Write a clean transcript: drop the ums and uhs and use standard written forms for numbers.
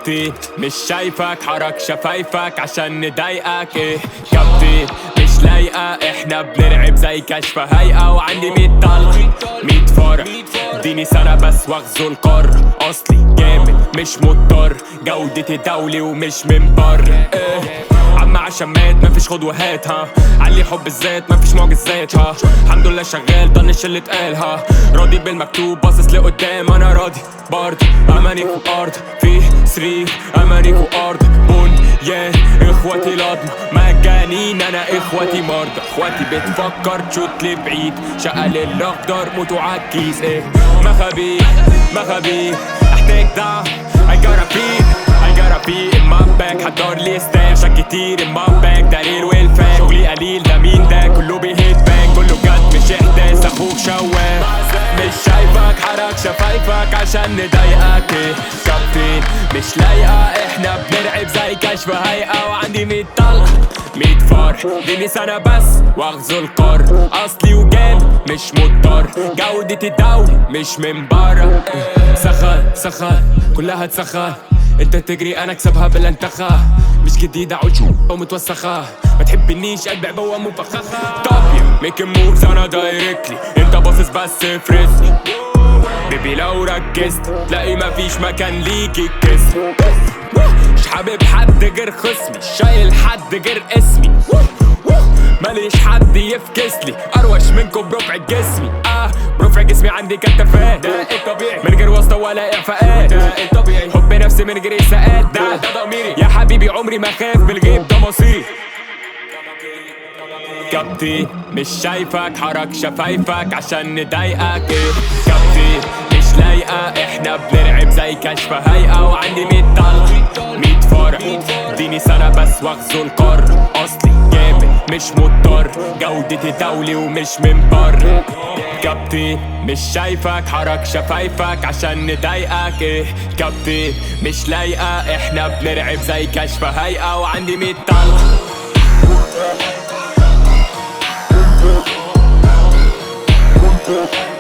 كابتن مش شايفك حرك شفايفك عشان نضايقك ايه كابتن مش لايقة احنا بنرعب زي كشف هيئة وعندي 100 طلق 100 فرع اديني سنة بس واغزو القار اصلي جامد مش مضطر جودتي دولي ومش من بر ايه عم عشمات مفيش خد وهات ها علي حب الذات مفيش معجزات ها الحمد لله شغال طنش اللي اتقال ها راضي بالمكتوب باصص لقدام انا راضي برضه امانيك وارض في سرير امانيك وارض بنيان اخواتي لضم مجانين انا اخواتي مرضى اخواتي بتفكر تشوت لبعيد شقل الاخضر موتوا عالكيس ايه مخابي احتاج دعم I gotta be in my bag حضر لي ستاشة كتير in my bag دليل والفان شغلي قليل ده مين ده كله بيهيت بانك كله جد مش احداث اخوك شواف مش شايفك حرك شفايفك عشان نضايقك ايه كابتن مش لايقة احنا بنرعب زي كشف هيئة وعندي 100 طلق 100 فار اديني سنة بس واغزو القار اصلي وجامد مش مضطر جودتي دولي مش من برا سخان كلها تسخن انت تجري انا اكسبها بالانتخا مش جديدة عوجو او متوسخة ما تحبنيش قلبي عبوة مفخخة طابية ميكن موفز انا دايركتلي انت باصص بس فريزني بيبي لو ركزت تلاقي مفيش مكان ليكي الكسر مش حابب حد غير خصمي شايل حد غير اسمي ماليش حد يفكسلي اروش منكم بربع جسمي بربع جسمي عندي كتفات ده الطبيعي من غير واسطة ولا اعفاءات ده الطبيعي حب نفسي من غير اساءات ده ضميري يا حبيبي عمري ما خاف بالغيب ده مصيري كابتن مش شايفك حرك شفايفك عشان نضايقك ايه كابتن مش لايقة احنا بنرعب زي كشف هيئة وعندي 100 طلق 100 فرع اديني سنة بس واغزو القار اصلي جامد مش مضطر جودتي دولي ومش من بر كابتن مش شايفك حرك شفايفك عشان نضايقك ايه كابتن مش لايقة احنا بنرعب زي كشف هيئة وعندي 100 طلق